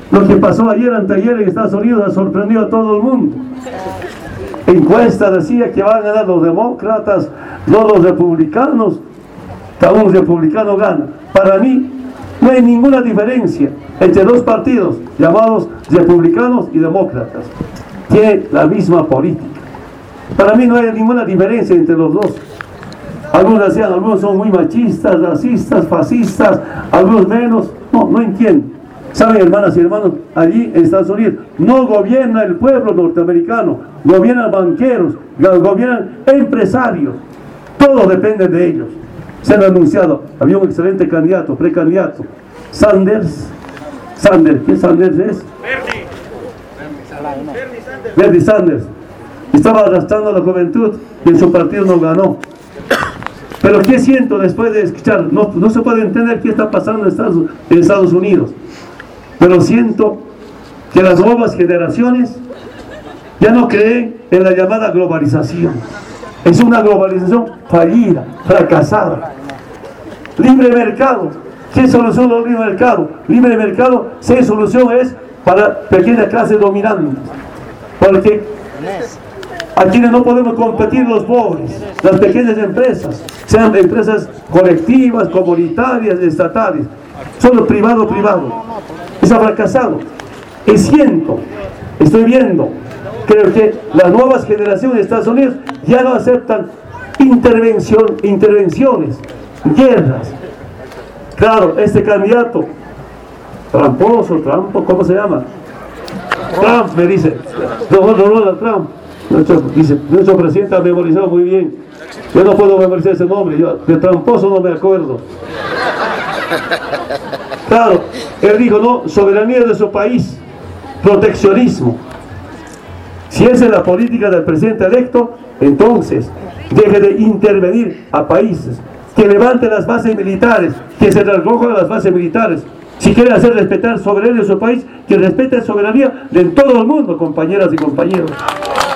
Lo que pasó ayer, anteayer en Estados Unidos ha sorprendido a todo el mundo. Encuesta decía que van a ganar los demócratas, no los republicanos. Cada un republicano gana. Para mí no hay ninguna diferencia entre dos partidos llamados republicanos y demócratas. Tienen la misma política. Para mí no hay ninguna diferencia entre los dos. Algunos decían, algunos son muy machistas, racistas, fascistas, algunos menos. No entiendo. Saben, hermanas y hermanos, allí en Estados Unidos no gobierna el pueblo norteamericano, gobiernan banqueros, gobiernan empresarios. Todo depende de ellos. Se han anunciado, había un excelente candidato, precandidato, Sanders. ¿Qué Sanders es? Bernie Sanders. Estaba arrastrando a la juventud y en su partido no ganó. Pero ¿qué siento después de escuchar? No se puede entender qué está pasando en Estados Unidos. Pero siento que las nuevas generaciones ya no creen en la llamada globalización. Es una globalización fallida, fracasada. Libre mercado. ¿Qué solución del libre mercado? Libre mercado, si solución es para pequeña clase dominante. Porque a quienes no podemos competir los pobres, las pequeñas empresas, sean empresas colectivas, comunitarias, estatales, solo privado. Eso ha fracasado. Y estoy viendo, creo que las nuevas generaciones de Estados Unidos ya no aceptan intervenciones, guerras. Claro, este candidato, tramposo, ¿cómo se llama? Trump, me dice, Donald Trump. Nuestro presidente ha memorizado muy bien. Yo no puedo memorizar ese nombre, de tramposo no me acuerdo. Claro, él dijo, no, soberanía de su país, proteccionismo. Si esa es la política del presidente electo, entonces deje de intervenir a países, que levante las bases militares, que se recojan las bases militares. Si quiere hacer respetar soberanía de su país, que respete la soberanía de todo el mundo, compañeras y compañeros.